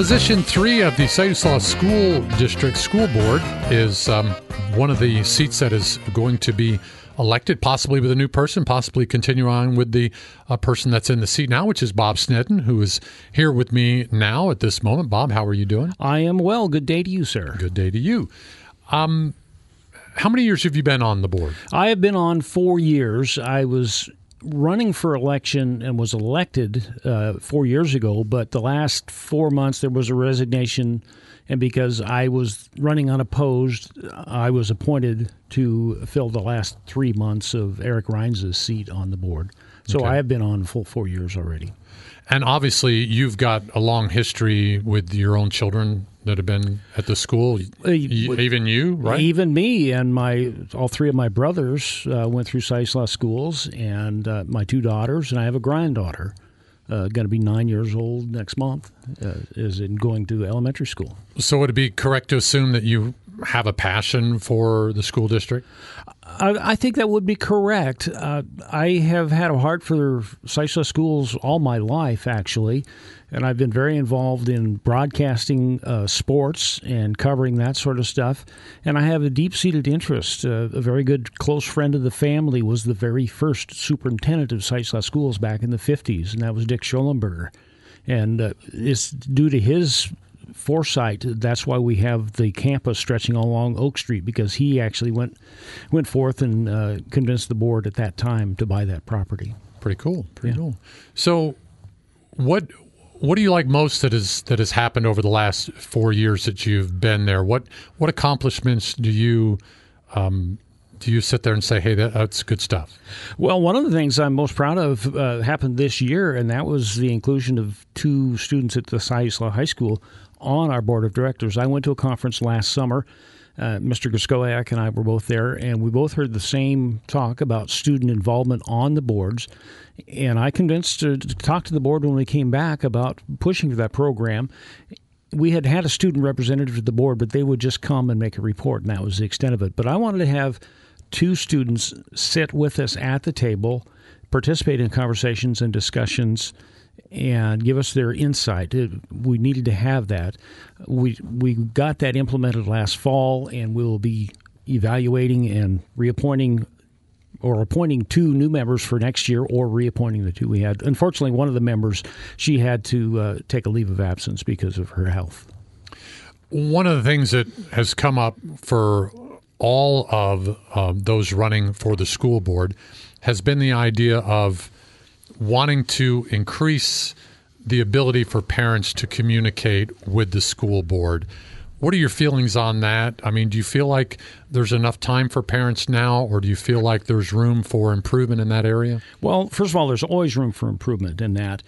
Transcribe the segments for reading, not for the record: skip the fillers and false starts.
Position 3 of the Stanislaus School District School Board is one of the seats that is going to be elected, possibly with a new person, possibly continue on with the person that's in the seat now, which is Bob Snedden, who is here with me now at this moment. Bob, how are you doing? I am well. Good day to you, sir. Good day to you. How many years have you been on the board? I have been on 4 years. I was running for election and was elected 4 years ago, but the last 4 months there was a resignation, and because I was running unopposed, I was appointed to fill the last 3 months of Eric Rines' seat on the board. So Okay. I have been on full 4 years already. And obviously, you've got a long history with your own children that have been at the school. Even you, right? Even me and all three of my brothers went through Stanislaus schools, and my two daughters, and I have a granddaughter, going to be 9 years old next month, is in going to elementary school. So would it be correct to assume that you have a passion for the school district? I think that would be correct. I have had a heart for Stanislaus schools all my life, actually, and I've been very involved in broadcasting sports and covering that sort of stuff. And I have a deep-seated interest. A very good close friend of the family was the very first superintendent of Stanislaus schools back in the 50s, and that was Dick Schollenberger. And it's due to his foresight, that's why we have the campus stretching along Oak Street, because he actually went forth and convinced the board at that time to buy that property. Pretty cool. Pretty cool. So what do you like most that has happened over the last 4 years that you've been there? What accomplishments do you sit there and say, hey, that's good stuff? Well, one of the things I'm most proud of happened this year, and that was the inclusion of two students at the Stanislaus High School on our board of directors. I went to a conference last summer. Mr. Griskoyak and I were both there, and we both heard the same talk about student involvement on the boards. And I convinced to talk to the board when we came back about pushing for that program. We had a student representative to the board, but they would just come and make a report, and that was the extent of it. But I wanted to have two students sit with us at the table, participate in conversations and discussions, and give us their insight. We needed to have that. We got that implemented last fall, and we will be evaluating and reappointing or appointing two new members for next year, or reappointing the two we had. Unfortunately, one of the members, she had to take a leave of absence because of her health. One of the things that has come up for all of those running for the school board has been the idea of wanting to increase the ability for parents to communicate with the school board. What are your feelings on that? I mean, do you feel like there's enough time for parents now, or do you feel like there's room for improvement in that area? Well, first of all, there's always room for improvement in that.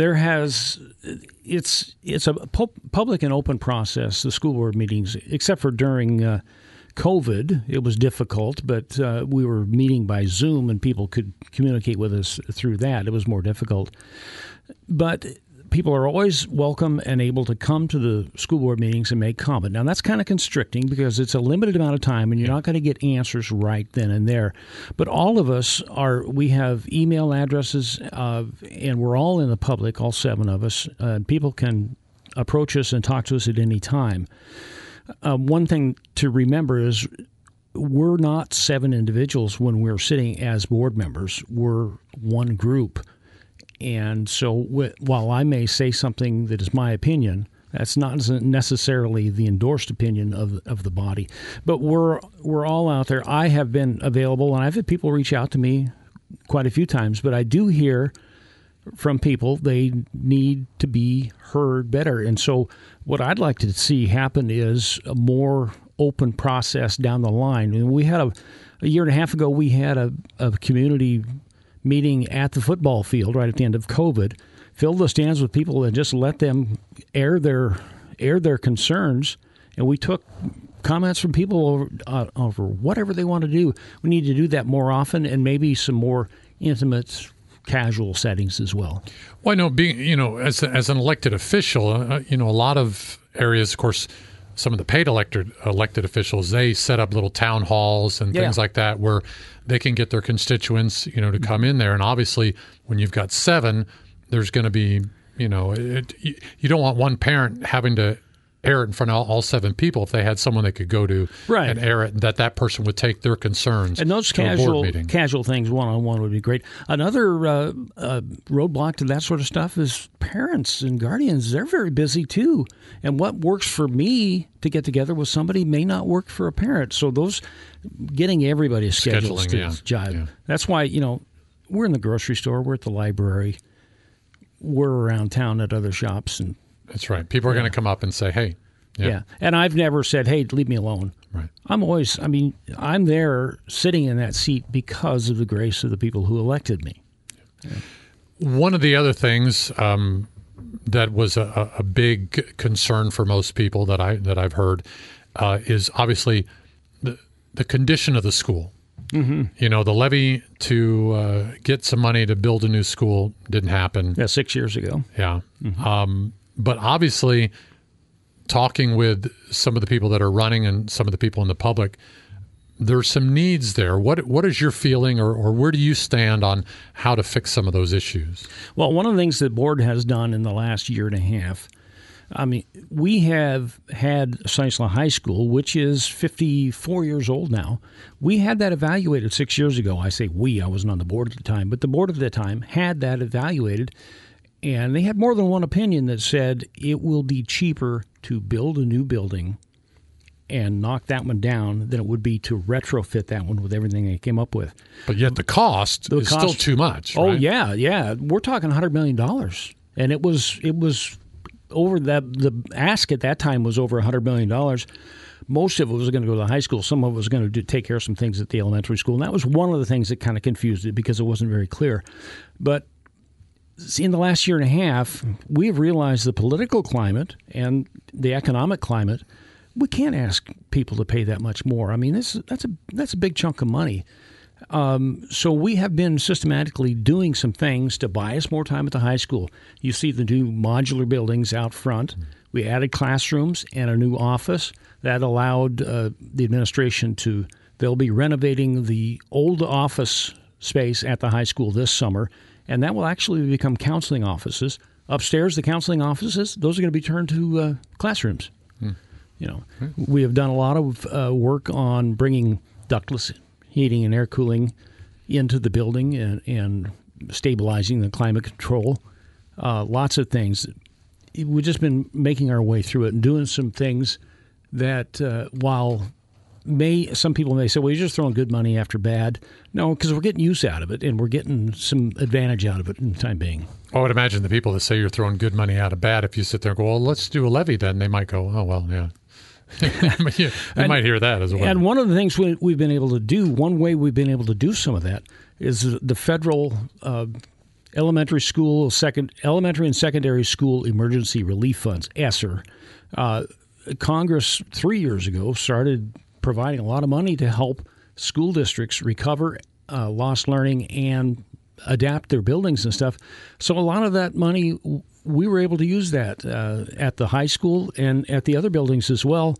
It's a public and open process, the school board meetings, except for during COVID. It was difficult, but we were meeting by Zoom and people could communicate with us through that. It was more difficult. But people are always welcome and able to come to the school board meetings and make comment. Now, that's kind of constricting because it's a limited amount of time and you're not going to get answers right then and there. But all of us we have email addresses, and we're all in the public, all seven of us. People can approach us and talk to us at any time. One thing to remember is we're not seven individuals when we're sitting as board members. We're one group. And so while I may say something that is my opinion, that's not necessarily the endorsed opinion of the body. But we're all out there. I have been available, and I've had people reach out to me quite a few times, but I do hear from people they need to be heard better. And so what I'd like to see happen is a more open process down the line. And we had a year and a half ago, we had a community meeting at the football field right at the end of COVID, filled the stands with people and just let them air their concerns. And we took comments from people over whatever they want to do. We need to do that more often, and maybe some more intimate, casual settings as well. Well, I know being, as an elected official, a lot of areas, of course, some of the paid elected officials, they set up little town halls and things like that where they can get their constituents, to come in there. And obviously, when you've got seven, there's going to be You don't want one parent having to air it in front of all 7 people. If they had someone they could go to and air it, that person would take their concerns and those to a board meeting. Casual things one-on-one would be great. Another roadblock to that sort of stuff is parents and guardians. They're very busy too, and what works for me to get together with somebody may not work for a parent. So those getting everybody's schedules to jive. Yeah. That's why we're in the grocery store, we're at the library, we're around town at other shops, and that's right. People are going to come up and say, hey. Yeah. And I've never said, hey, leave me alone. Right. I'm there sitting in that seat because of the grace of the people who elected me. Yeah. One of the other things that was a big concern for most people that I've heard is obviously the condition of the school. Mm-hmm. The levy to get some money to build a new school didn't happen. Yeah, 6 years ago. Yeah. Mm-hmm. But obviously, talking with some of the people that are running and some of the people in the public, there's some needs there. What is your feeling, or where do you stand on how to fix some of those issues? Well, one of the things the board has done in the last year and a half, we have had Stanislaus High School, which is 54 years old now. We had that evaluated 6 years ago. I say we, I wasn't on the board at the time, but the board at the time had that evaluated. And they had more than one opinion that said it will be cheaper to build a new building and knock that one down than it would be to retrofit that one with everything they came up with. But yet the cost is still too much. Oh, right? yeah. We're talking $100 million. And it was over the ask at that time was over $100 million. Most of it was going to go to the high school. Some of it was going to take care of some things at the elementary school. And that was one of the things that kind of confused it because it wasn't very clear. But in the last year and a half, we have realized the political climate and the economic climate. We can't ask people to pay that much more. That's a big chunk of money. So we have been systematically doing some things to buy us more time at the high school. You see the new modular buildings out front. We added classrooms and a new office that allowed the administration they'll be renovating the old office space at the high school this summer. And that will actually become counseling offices. Upstairs, the counseling offices, those are going to be turned to classrooms. We have done a lot of work on bringing ductless heating and air cooling into the building and stabilizing the climate control. Lots of things. We've just been making our way through it and doing some things that while some people may say, well, you're just throwing good money after bad. No, because we're getting use out of it, and we're getting some advantage out of it in the time being. I would imagine the people that say you're throwing good money out of bad, if you sit there and go, well, let's do a levy then, they might go, oh, well, yeah. They might hear that as well. And one of the things we've been able to do, one way we've been able to do some of that is the federal elementary and secondary school emergency relief funds, ESSER. Congress 3 years ago started providing a lot of money to help school districts recover lost learning and adapt their buildings and stuff. So a lot of that money, we were able to use that at the high school and at the other buildings as well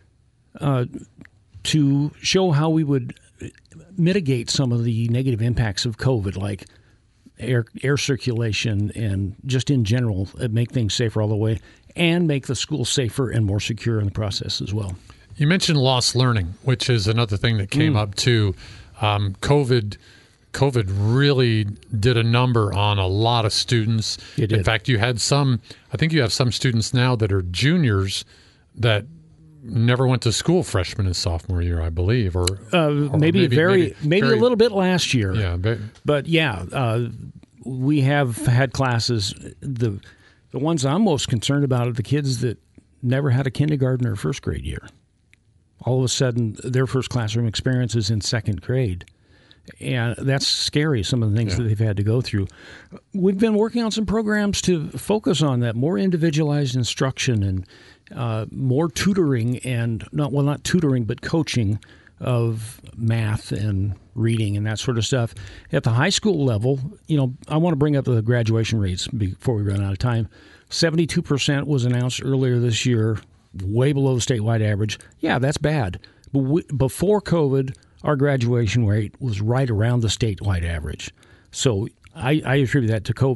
to show how we would mitigate some of the negative impacts of COVID, like air circulation and just in general make things safer all the way and make the school safer and more secure in the process as well. You mentioned lost learning, which is another thing that came up too. COVID really did a number on a lot of students. It did. In fact, I think you have some students now that are juniors that never went to school freshman and sophomore year, I believe, or maybe a little bit last year. Yeah, but we have had classes. The ones I'm most concerned about are the kids that never had a kindergarten or first grade year. All of a sudden, their first classroom experience is in second grade. And that's scary, some of the things that they've had to go through. We've been working on some programs to focus on that, more individualized instruction and more tutoring and not tutoring, but coaching of math and reading and that sort of stuff. At the high school level, I want to bring up the graduation rates before we run out of time. 72% was announced earlier this year, way below the statewide average. Yeah, that's bad. But before COVID, our graduation rate was right around the statewide average. So I attribute that to COVID.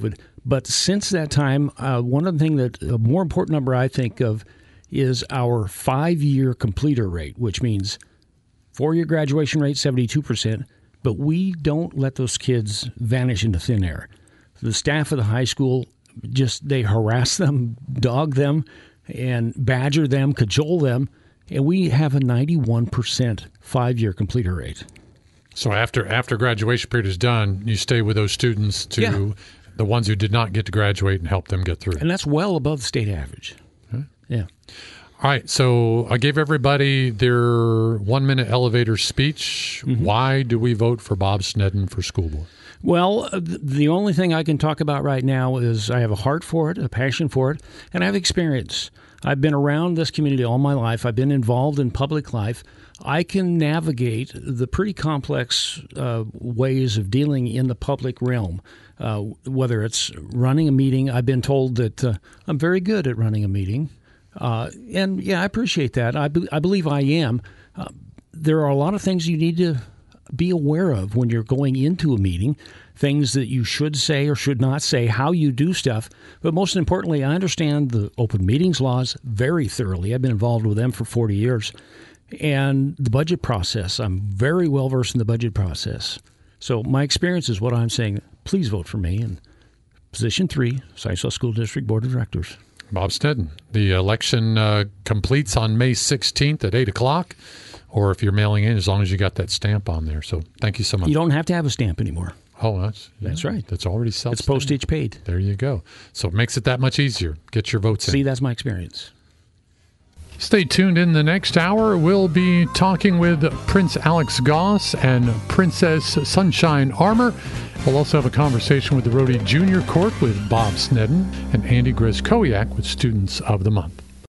But since that time, one of the things that a more important number I think of is our 5-year completer rate, which means 4-year graduation rate, 72%, but we don't let those kids vanish into thin air. The staff of the high school, they harass them, dog them, and badger them, cajole them, and we have a 91% 5-year completer rate. So after graduation period is done, you stay with those students to the ones who did not get to graduate and help them get through. And that's well above the state average. Okay. Yeah. All right, so I gave everybody their 1-minute elevator speech. Mm-hmm. Why do we vote for Bob Sneddon for school board? Well, the only thing I can talk about right now is I have a heart for it, a passion for it, and I have experience. I've been around this community all my life. I've been involved in public life. I can navigate the pretty complex ways of dealing in the public realm, whether it's running a meeting. I've been told that I'm very good at running a meeting. And, yeah, I appreciate that. I believe I am. There are a lot of things you need to be aware of when you're going into a meeting, things that you should say or should not say, how you do stuff. But most importantly, I understand the open meetings laws very thoroughly. I've been involved with them for 40 years. And the budget process, I'm very well versed in the budget process. So my experience is what I'm saying. Please vote for me in position 3, Sisseton School District Board of Directors. Bob Sneddon. The election completes on May 16th at 8 o'clock, or if you're mailing in, as long as you got that stamp on there. So thank you so much. You don't have to have a stamp anymore. Oh, that's right. That's already self-stamped. It's postage paid. There you go. So it makes it that much easier. Get your votes in. See, that's my experience. Stay tuned. In the next hour, we'll be talking with Prince Alex Goss and Princess Sunshine Armour. We'll also have a conversation with the Rhodey Junior Court with Bob Sneddon and Andy Grzykowiak with Students of the Month.